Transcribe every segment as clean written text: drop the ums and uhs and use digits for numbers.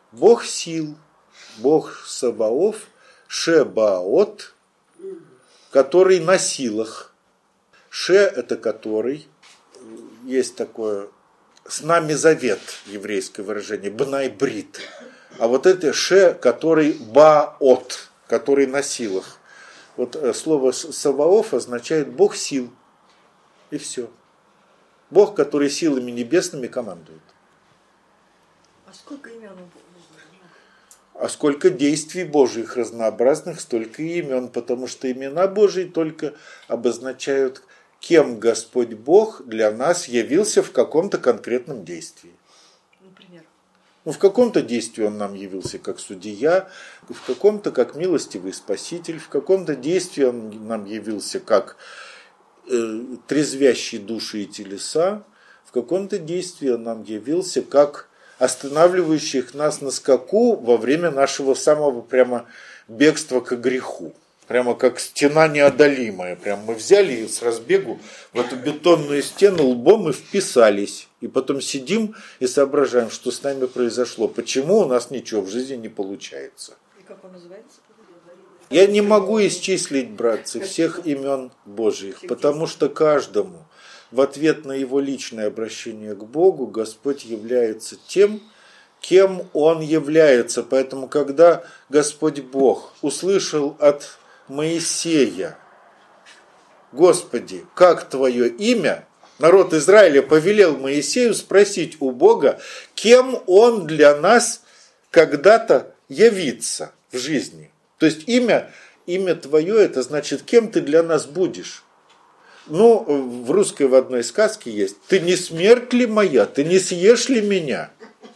Бог сил, Бог Саваоф, Шебаот, который на силах. Ше – это который, есть такое, с нами завет, еврейское выражение, бнай брит. А вот это Ше, который Баот, который на силах. Вот слово Саваоф означает Бог сил. И все. Бог, который силами небесными командует. А сколько имен у Бога? А сколько действий Божьих разнообразных, столько и имен, потому что имена Божьи только обозначают, кем Господь Бог для нас явился в каком-то конкретном действии. Например? В каком-то действии Он нам явился как судья, в каком-то как милостивый спаситель, в каком-то действии Он нам явился как трезвящий души и телеса, в каком-то действии Он нам явился как останавливающих нас на скаку во время нашего самого прямо бегства к греху. Прямо как стена неодолимая. Прямо мы взяли и с разбегу в эту бетонную стену лбом и вписались. И потом сидим и соображаем, что с нами произошло. Почему у нас ничего в жизни не получается. И как он называется? Я не могу исчислить, братцы, всех имен Божьих, потому что каждому в ответ на его личное обращение к Богу Господь является тем, кем Он является. Поэтому, когда Господь Бог услышал от Моисея: «Господи, как Твое имя?», народ Израиля повелел Моисею спросить у Бога, кем Он для нас когда-то явится в жизни. То есть имя Твое, это значит, кем Ты для нас будешь. Ну, в русской в одной сказке есть: «Ты не смерть ли моя, ты не съешь ли меня?»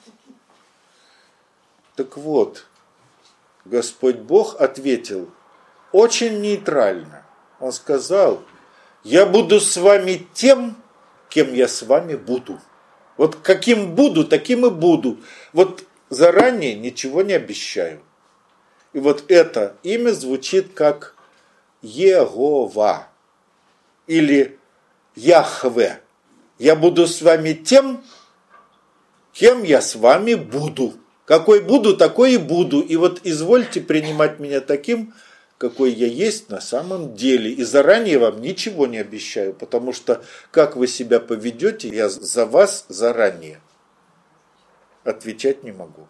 Так вот, Господь Бог ответил очень нейтрально. Он сказал: «Я буду с вами тем, кем я с вами буду». Вот каким буду, таким и буду. Вот заранее ничего не обещаю. И вот это имя звучит как Егова. Или Яхве. Я буду с вами тем, кем я с вами буду. Какой буду, такой и буду. И вот извольте принимать меня таким, какой я есть на самом деле. И заранее вам ничего не обещаю, потому что как вы себя поведете, я за вас заранее отвечать не могу.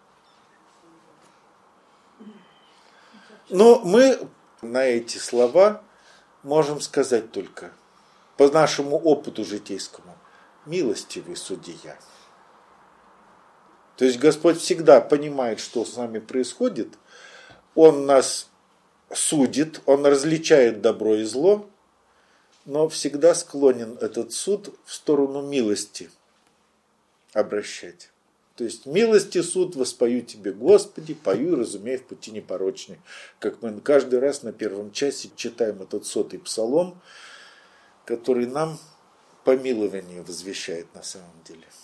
Но мы на эти слова можем сказать только, по нашему опыту житейскому: милостивый судья. То есть Господь всегда понимает, что с нами происходит. Он нас судит, Он различает добро и зло, но всегда склонен этот суд в сторону милости обращать. То есть милости суд воспою Тебе, Господи, пою и разумею в пути непорочный. Как мы каждый раз на первом часе читаем этот 100-й псалом, который нам помилование возвещает на самом деле.